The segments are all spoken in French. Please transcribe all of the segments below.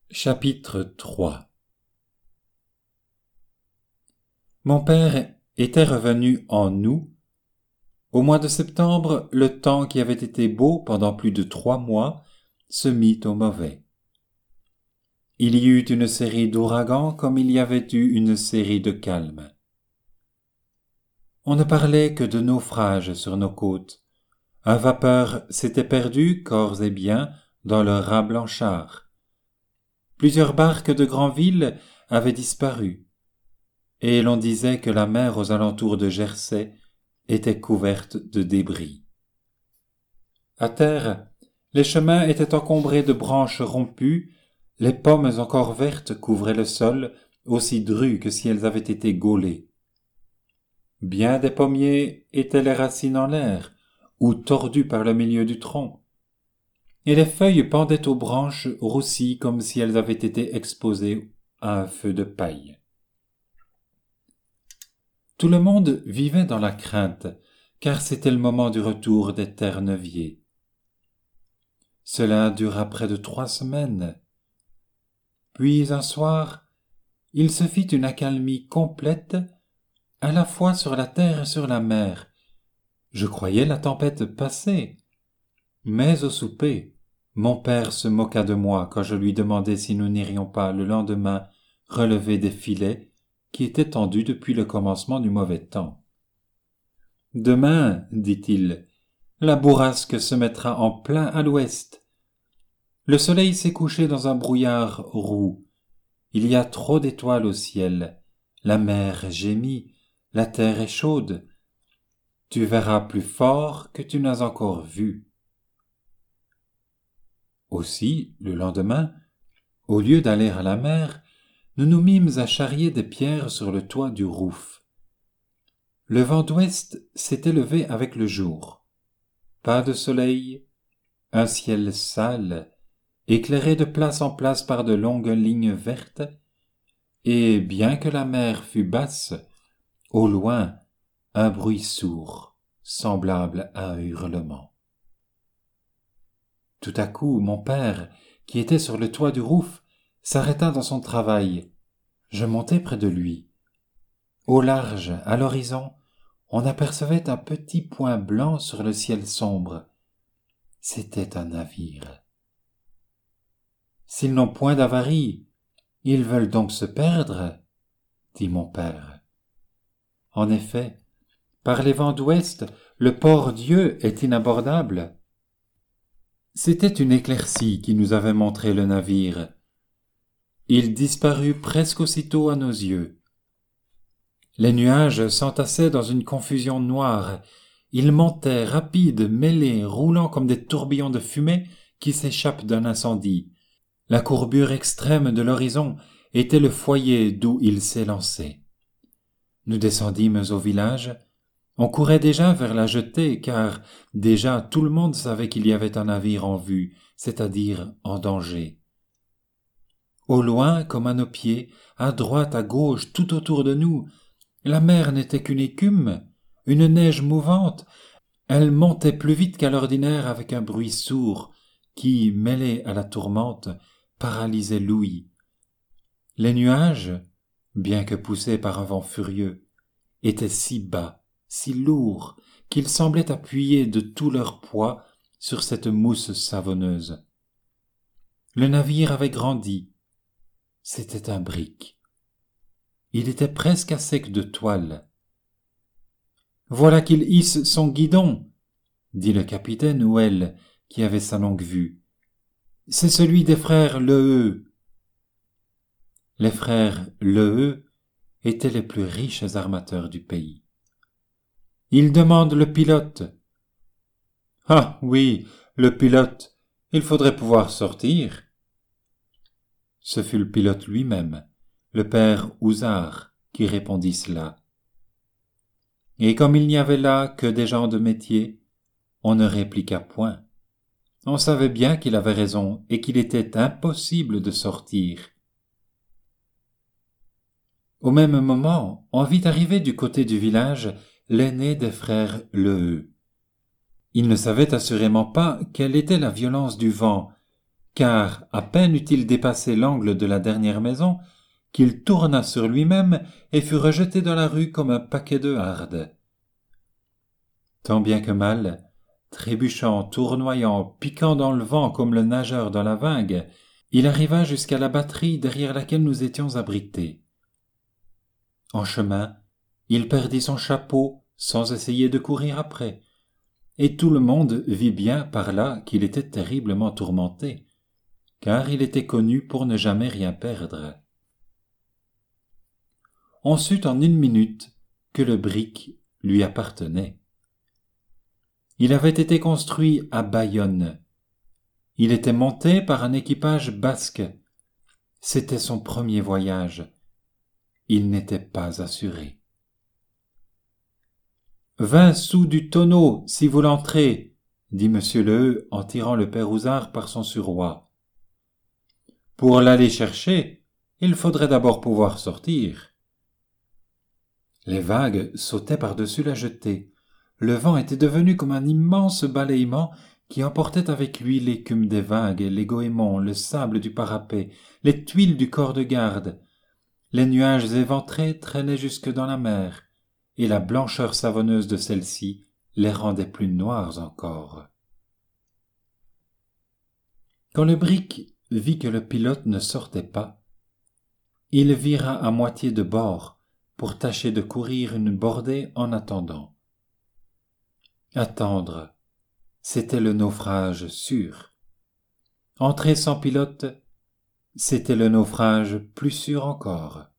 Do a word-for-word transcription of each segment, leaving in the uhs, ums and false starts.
Chapitre trois. Mon père était revenu en août. Au mois de septembre, le temps qui avait été beau pendant plus de trois mois se mit au mauvais. Il y eut une série d'ouragans comme il y avait eu une série de calmes. On ne parlait que de naufrages sur nos côtes. Un vapeur s'était perdu, corps et biens, dans le raz Blanchard. Plusieurs barques de Granville avaient disparu, et l'on disait que la mer aux alentours de Jersey était couverte de débris. À terre, les chemins étaient encombrés de branches rompues, les pommes encore vertes couvraient le sol, aussi drues que si elles avaient été gaulées. Bien des pommiers étaient les racines en l'air, ou tordues par le milieu du tronc, et les feuilles pendaient aux branches roussies comme si elles avaient été exposées à un feu de paille. Tout le monde vivait dans la crainte, car c'était le moment du retour des Terre-Neuviers. Cela dura près de trois semaines. Puis un soir, il se fit une accalmie complète, à la fois sur la terre et sur la mer. Je croyais la tempête passée. Mais au souper, mon père se moqua de moi quand je lui demandai si nous n'irions pas le lendemain relever des filets qui étaient tendus depuis le commencement du mauvais temps. « Demain, dit-il, la bourrasque se mettra en plein à l'ouest. Le soleil s'est couché dans un brouillard roux. Il y a trop d'étoiles au ciel. La mer gémit, la terre est chaude. Tu verras plus fort que tu n'as encore vu. » Aussi, le lendemain, au lieu d'aller à la mer, nous nous mîmes à charrier des pierres sur le toit du rouf. Le vent d'ouest s'était levé avec le jour. Pas de soleil, un ciel sale, éclairé de place en place par de longues lignes vertes, et bien que la mer fût basse, au loin, un bruit sourd, semblable à un hurlement. Tout à coup, mon père, qui était sur le toit du rouf, s'arrêta dans son travail. Je montai près de lui. Au large, à l'horizon, on apercevait un petit point blanc sur le ciel sombre. C'était un navire. « S'ils n'ont point d'avarie, ils veulent donc se perdre ?» dit mon père. En effet, par les vents d'ouest, le port-Dieu est inabordable. C'était une éclaircie qui nous avait montré le navire. Il disparut presque aussitôt à nos yeux. Les nuages s'entassaient dans une confusion noire. Ils montaient, rapides, mêlés, roulant comme des tourbillons de fumée qui s'échappent d'un incendie. La courbure extrême de l'horizon était le foyer d'où ils s'élançaient. Nous descendîmes au village. On courait déjà vers la jetée, car déjà tout le monde savait qu'il y avait un navire en vue, c'est-à-dire en danger. Au loin, comme à nos pieds, à droite, à gauche, tout autour de nous, la mer n'était qu'une écume, une neige mouvante. Elle montait plus vite qu'à l'ordinaire avec un bruit sourd qui, mêlé à la tourmente, paralysait l'ouïe. Les nuages, bien que poussés par un vent furieux, étaient si bas, si lourds, qu'ils semblaient appuyer de tout leur poids sur cette mousse savonneuse. Le navire avait grandi. C'était un brick. Il était presque à sec de toile. « Voilà qu'il hisse son guidon !» dit le capitaine Houel, qui avait sa longue vue. « C'est celui des frères Leheu. » Les frères Leheu étaient les plus riches armateurs du pays. Il demande le pilote. « Ah oui, le pilote, il faudrait pouvoir sortir. » Ce fut le pilote lui-même, le père Houzard, qui répondit cela. Et comme il n'y avait là que des gens de métier, on ne répliqua point. On savait bien qu'il avait raison et qu'il était impossible de sortir. Au même moment, on vit arriver du côté du village l'aîné des frères Leheu. Il ne savait assurément pas quelle était la violence du vent, car à peine eut-il dépassé l'angle de la dernière maison qu'il tourna sur lui-même et fut rejeté dans la rue comme un paquet de hardes. Tant bien que mal, trébuchant, tournoyant, piquant dans le vent comme le nageur dans la vague, il arriva jusqu'à la batterie derrière laquelle nous étions abrités. En chemin, il perdit son chapeau sans essayer de courir après, et tout le monde vit bien par là qu'il était terriblement tourmenté, car il était connu pour ne jamais rien perdre. On sut en une minute que le brick lui appartenait. Il avait été construit à Bayonne. Il était monté par un équipage basque. C'était son premier voyage. Il n'était pas assuré. Vingt sous du tonneau, si vous l'entrez, dit monsieur Leheu en tirant le père Houzard par son suroît. Pour l'aller chercher, il faudrait d'abord pouvoir sortir. Les vagues sautaient par-dessus la jetée. Le vent était devenu comme un immense balayement qui emportait avec lui l'écume des vagues, les goémons, le sable du parapet, les tuiles du corps de garde. Les nuages éventrés traînaient jusque dans la mer, et la blancheur savonneuse de celle-ci les rendait plus noirs encore. Quand le brick vit que le pilote ne sortait pas, il vira à moitié de bord pour tâcher de courir une bordée en attendant. Attendre, c'était le naufrage sûr. Entrer sans pilote, c'était le naufrage plus sûr encore.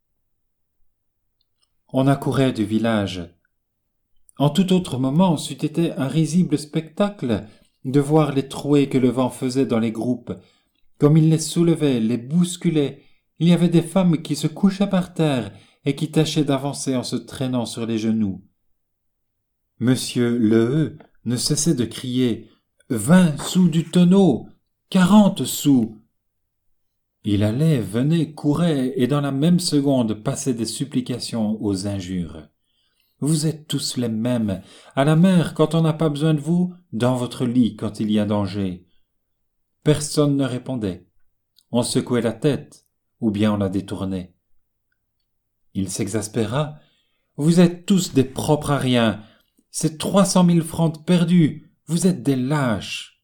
On accourait du village. En tout autre moment, c'eût été un risible spectacle de voir les trouées que le vent faisait dans les groupes. Comme il les soulevait, les bousculait, il y avait des femmes qui se couchaient par terre et qui tâchaient d'avancer en se traînant sur les genoux. Monsieur Leheu ne cessait de crier « Vingt sous du tonneau! Quarante sous !» Il allait, venait, courait, et dans la même seconde passait des supplications aux injures. Vous êtes tous les mêmes, à la mer quand on n'a pas besoin de vous, dans votre lit quand il y a danger. Personne ne répondait. On secouait la tête, ou bien on la détournait. Il s'exaspéra. Vous êtes tous des propres à rien. C'est trois cent mille francs perdus. Vous êtes des lâches.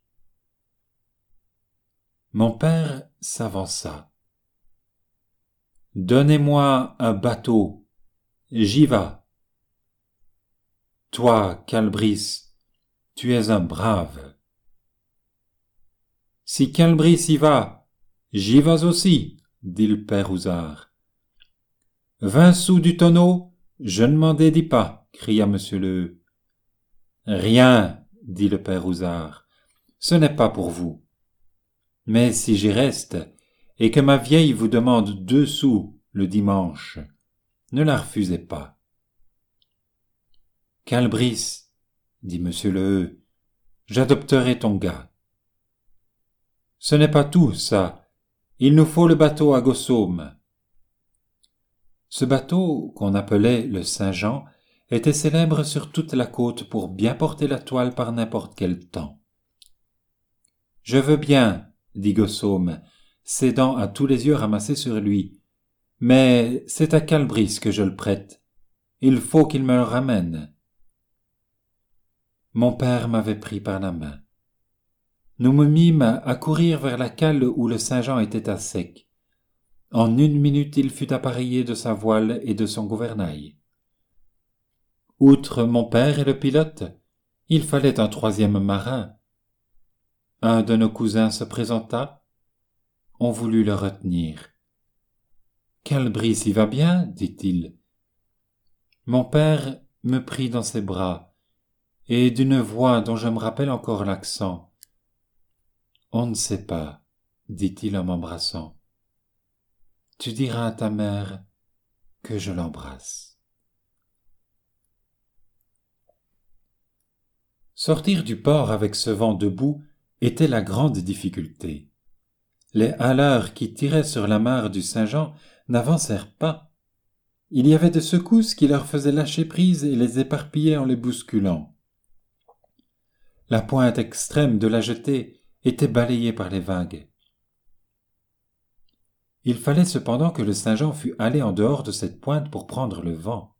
Mon père s'avança. Donnez-moi un bateau. J'y vas. Toi, Calbris, tu es un brave. Si Calbris y va, j'y vas aussi, dit le père Houzard. Vingt sous du tonneau, je ne m'en dédis pas, cria monsieur Leheu. Rien, dit le père Houzard, ce n'est pas pour vous. Mais si j'y reste, et que ma vieille vous demande deux sous le dimanche, ne la refusez pas. Calbris, dit monsieur Leheu, j'adopterai ton gars. Ce n'est pas tout, ça. Il nous faut le bateau à Gossaume. Ce bateau, qu'on appelait le Saint-Jean, était célèbre sur toute la côte pour bien porter la toile par n'importe quel temps. Je veux bien, dit Gossaume, cédant à tous les yeux ramassés sur lui, mais c'est à Calbris que je le prête. Il faut qu'il me le ramène. Mon père m'avait pris par la main. Nous me mîmes à courir vers la cale où le Saint-Jean était à sec. En une minute il fut appareillé de sa voile et de son gouvernail. Outre mon père et le pilote, il fallait un troisième marin. Un de nos cousins se présenta. On voulut le retenir. « Calbris y va bien, dit-il. Mon père me prit dans ses bras, et d'une voix dont je me rappelle encore l'accent. « On ne sait pas, dit-il en m'embrassant. Tu diras à ta mère que je l'embrasse. » Sortir du port avec ce vent debout était la grande difficulté. Les haleurs qui tiraient sur la mare du Saint-Jean n'avancèrent pas. Il y avait des secousses qui leur faisaient lâcher prise et les éparpillaient en les bousculant. La pointe extrême de la jetée était balayée par les vagues. Il fallait cependant que le Saint-Jean fût allé en dehors de cette pointe pour prendre le vent.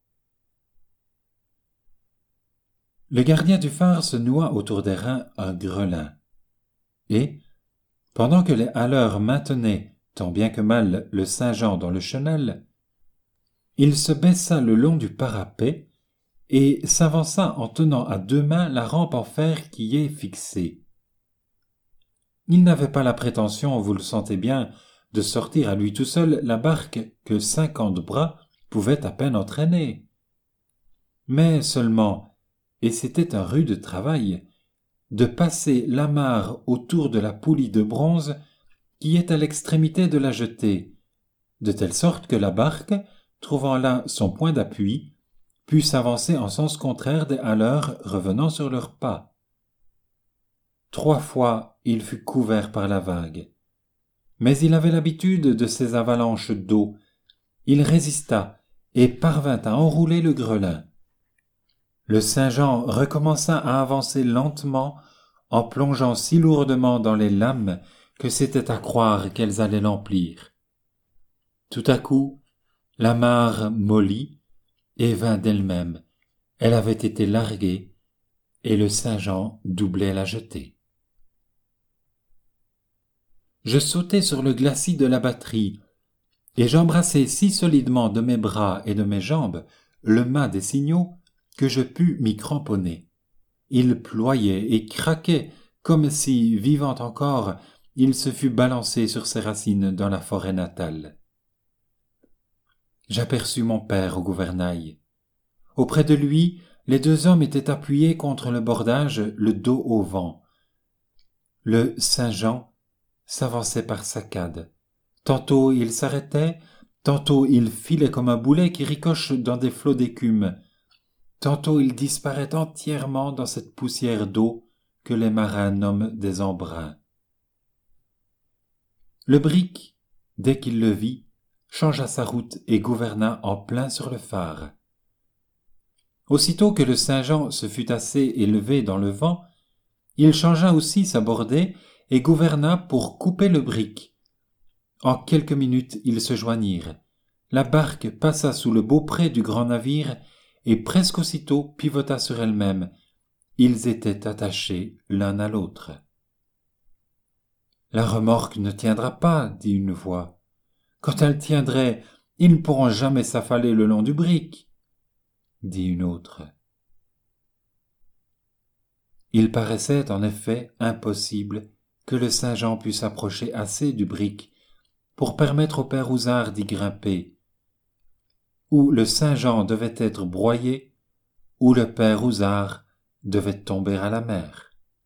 Le gardien du phare se noua autour des reins un grelin. Et, pendant que les haleurs maintenaient, tant bien que mal, le Saint-Jean dans le chenal, il se baissa le long du parapet et s'avança en tenant à deux mains la rampe en fer qui y est fixée. Il n'avait pas la prétention, vous le sentez bien, de sortir à lui tout seul la barque que cinquante bras pouvaient à peine entraîner. Mais seulement, et c'était un rude travail, de passer l'amarre autour de la poulie de bronze qui est à l'extrémité de la jetée, de telle sorte que la barque, trouvant là son point d'appui, put s'avancer en sens contraire des haleurs revenant sur leurs pas. Trois fois il fut couvert par la vague. Mais il avait l'habitude de ces avalanches d'eau. Il résista et parvint à enrouler le grelin. Le Saint-Jean recommença à avancer lentement en plongeant si lourdement dans les lames que c'était à croire qu'elles allaient l'emplir. Tout à coup, la mare mollit et vint d'elle-même. Elle avait été larguée et le Saint-Jean doublait la jetée. Je sautai sur le glacis de la batterie et j'embrassai si solidement de mes bras et de mes jambes le mât des signaux que je pus m'y cramponner. Il ployait et craquait comme si, vivant encore, il se fût balancé sur ses racines dans la forêt natale. J'aperçus mon père au gouvernail. Auprès de lui, les deux hommes étaient appuyés contre le bordage, le dos au vent. Le Saint-Jean s'avançait par saccades. Tantôt il s'arrêtait, tantôt il filait comme un boulet qui ricoche dans des flots d'écume. Tantôt il disparaît entièrement dans cette poussière d'eau que les marins nomment des embruns. Le brick, dès qu'il le vit, changea sa route et gouverna en plein sur le phare. Aussitôt que le Saint-Jean se fut assez élevé dans le vent, il changea aussi sa bordée et gouverna pour couper le brick. En quelques minutes ils se joignirent. La barque passa sous le beaupré du grand navire et presque aussitôt pivota sur elle-même. Ils étaient attachés l'un à l'autre. « La remorque ne tiendra pas, dit une voix. Quand elle tiendrait, ils ne pourront jamais s'affaler le long du brick, dit une autre. Il paraissait en effet impossible que le Saint-Jean pût s'approcher assez du brick pour permettre au père Houzard d'y grimper. Ou le Saint-Jean devait être broyé, ou le père Houzard devait tomber à la mer.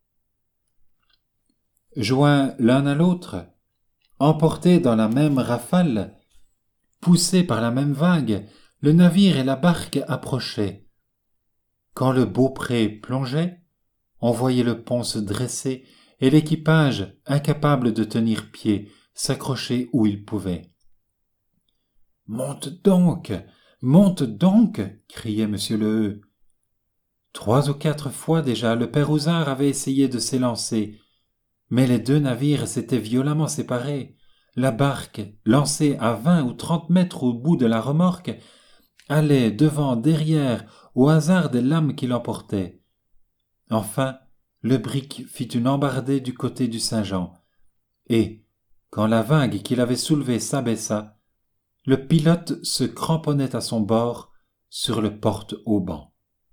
Joints l'un à l'autre, emportés dans la même rafale, poussés par la même vague, le navire et la barque approchaient. Quand le beaupré plongeait, on voyait le pont se dresser et l'équipage, incapable de tenir pied, s'accrocher où il pouvait. « Monte donc, monte donc !» criait monsieur Leheu. Trois ou quatre fois déjà, le père Houzard avait essayé de s'élancer, mais les deux navires s'étaient violemment séparés. La barque, lancée à vingt ou trente mètres au bout de la remorque, allait devant, derrière, au hasard des lames qui l'emportaient. Enfin, le brick fit une embardée du côté du Saint-Jean, et, quand la vague qui l'avait soulevé s'abaissa, le pilote se cramponnait à son bord sur le porte-haubans.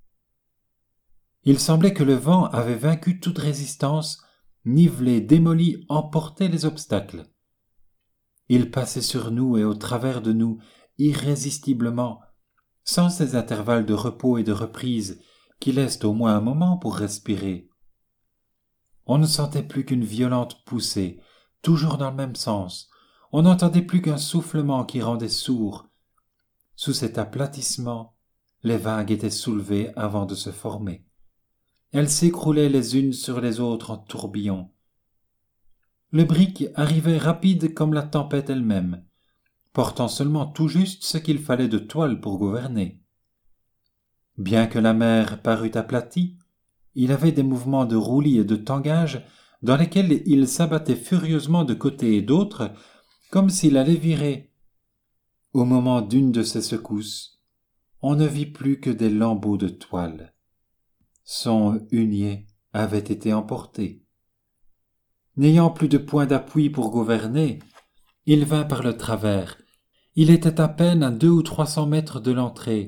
Il semblait que le vent avait vaincu toute résistance, nivelé, démoli, emporté les obstacles. Il passait sur nous et au travers de nous, irrésistiblement, sans ces intervalles de repos et de reprise qui laissent au moins un moment pour respirer. On ne sentait plus qu'une violente poussée, toujours dans le même sens. On n'entendait plus qu'un soufflement qui rendait sourd. Sous cet aplatissement, les vagues étaient soulevées avant de se former. Elles s'écroulaient les unes sur les autres en tourbillons. Le brick arrivait rapide comme la tempête elle-même, portant seulement tout juste ce qu'il fallait de toile pour gouverner. Bien que la mer parût aplatie, il avait des mouvements de roulis et de tangage dans lesquels il s'abattait furieusement de côté et d'autre, comme s'il allait virer. Au moment d'une de ces secousses, on ne vit plus que des lambeaux de toile. Son hunier avait été emporté. N'ayant plus de point d'appui pour gouverner, il vint par le travers. Il était à peine à deux ou trois cents mètres de l'entrée.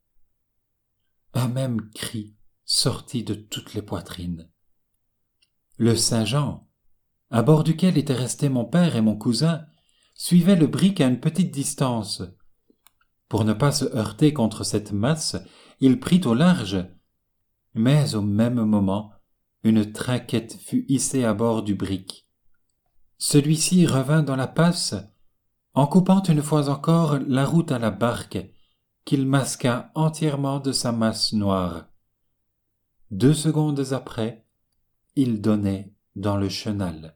Un même cri sortit de toutes les poitrines. Le Saint-Jean, à bord duquel étaient restés mon père et mon cousin, suivait le brick à une petite distance. Pour ne pas se heurter contre cette masse, il prit au large, mais au même moment, une trinquette fut hissée à bord du brick. Celui-ci revint dans la passe, en coupant une fois encore la route à la barque, qu'il masqua entièrement de sa masse noire. Deux secondes après, il donnait dans le chenal.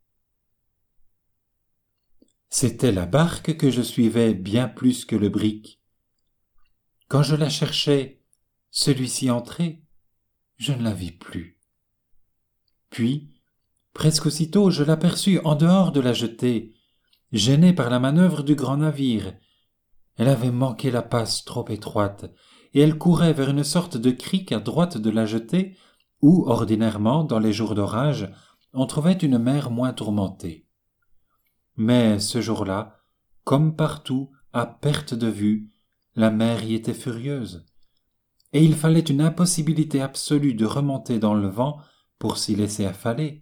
C'était la barque que je suivais bien plus que le brick. Quand je la cherchais, celui-ci entrait, je ne la vis plus. Puis, presque aussitôt, je l'aperçus en dehors de la jetée, gênée par la manœuvre du grand navire. Elle avait manqué la passe trop étroite, et elle courait vers une sorte de crique à droite de la jetée, où, ordinairement, dans les jours d'orage, on trouvait une mer moins tourmentée. Mais ce jour-là, comme partout, à perte de vue, la mer y était furieuse, et il fallait une impossibilité absolue de remonter dans le vent pour s'y laisser affaler.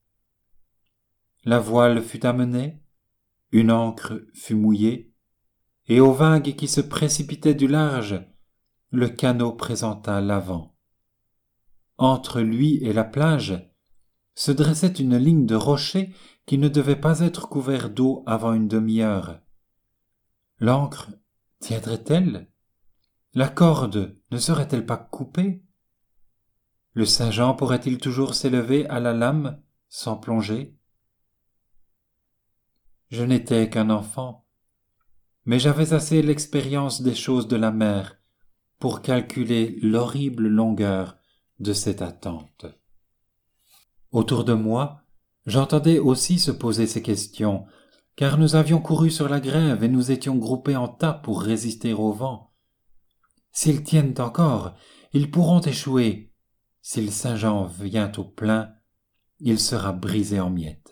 La voile fut amenée, une ancre fut mouillée, et aux vagues qui se précipitaient du large, le canot présenta l'avant. Entre lui et la plage se dressait une ligne de rochers qui ne devait pas être couvert d'eau avant une demi-heure. L'ancre tiendrait-elle? La corde ne serait-elle pas coupée? Le Saint-Jean pourrait-il toujours s'élever à la lame sans plonger? Je n'étais qu'un enfant, mais j'avais assez l'expérience des choses de la mer pour calculer l'horrible longueur de cette attente. Autour de moi, j'entendais aussi se poser ces questions, car nous avions couru sur la grève et nous étions groupés en tas pour résister au vent. S'ils tiennent encore, ils pourront échouer. Si le Saint-Jean vient au plein, il sera brisé en miettes.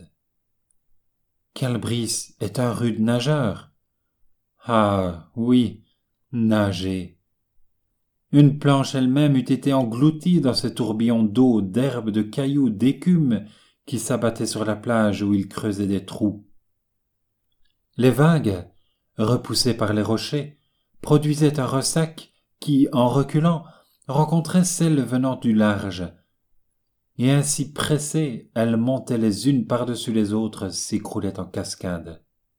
Calbris est un rude nageur. Ah, oui, nager. Une planche elle-même eût été engloutie dans ces tourbillons d'eau, d'herbes, de cailloux, d'écume qui s'abattaient sur la plage où il creusait des trous. Les vagues, repoussées par les rochers, produisaient un ressac qui, en reculant, rencontrait celles venant du large, et ainsi pressées, elles montaient les unes par-dessus les autres, s'écroulaient en cascade.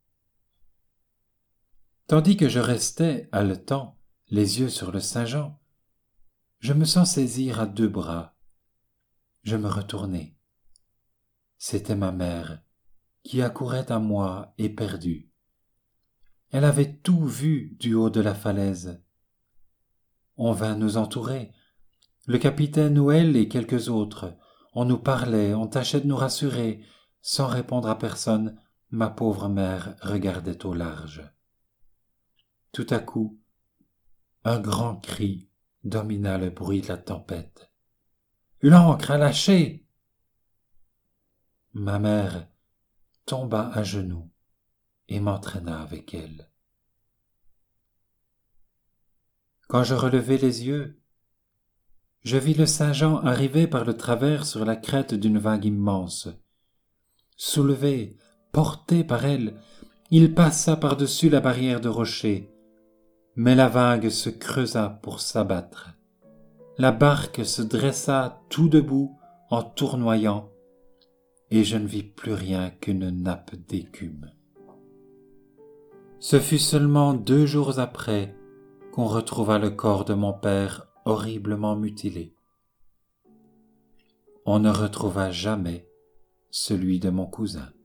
Tandis que je restais, haletant, les yeux sur le Saint-Jean, je me sens saisir à deux bras. Je me retournai. C'était ma mère, qui accourait à moi éperdue. Elle avait tout vu du haut de la falaise. On vint nous entourer. Le capitaine Noël et quelques autres. On nous parlait, on tâchait de nous rassurer. Sans répondre à personne, ma pauvre mère regardait au large. Tout à coup, un grand cri domina le bruit de la tempête. « L'ancre a lâché !» Ma mère tomba à genoux et m'entraîna avec elle. Quand je relevai les yeux, je vis le Saint-Jean arriver par le travers sur la crête d'une vague immense. Soulevé, porté par elle, il passa par-dessus la barrière de rochers, mais la vague se creusa pour s'abattre. La barque se dressa tout debout en tournoyant, et je ne vis plus rien qu'une nappe d'écume. Ce fut seulement deux jours après qu'on retrouva le corps de mon père horriblement mutilé. On ne retrouva jamais celui de mon cousin.